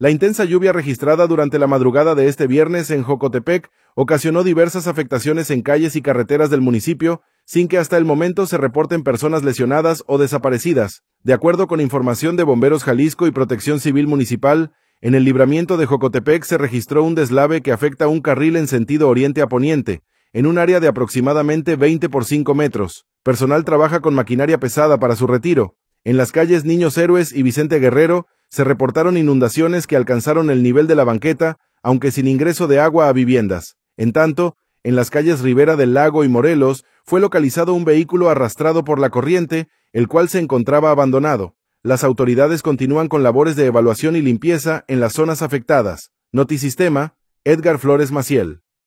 La intensa lluvia registrada durante la madrugada de este viernes en Jocotepec ocasionó diversas afectaciones en calles y carreteras del municipio, sin que hasta el momento se reporten personas lesionadas o desaparecidas. De acuerdo con información de Bomberos Jalisco y Protección Civil Municipal, en el libramiento de Jocotepec se registró un deslave que afecta un carril en sentido oriente a poniente, en un área de aproximadamente 20 por 5 metros. Personal trabaja con maquinaria pesada para su retiro. En las calles Niños Héroes y Vicente Guerrero se reportaron inundaciones que alcanzaron el nivel de la banqueta, aunque sin ingreso de agua a viviendas. En tanto, en las calles Ribera del Lago y Morelos fue localizado un vehículo arrastrado por la corriente, el cual se encontraba abandonado. Las autoridades continúan con labores de evaluación y limpieza en las zonas afectadas. Notisistema, Edgar Flores Maciel.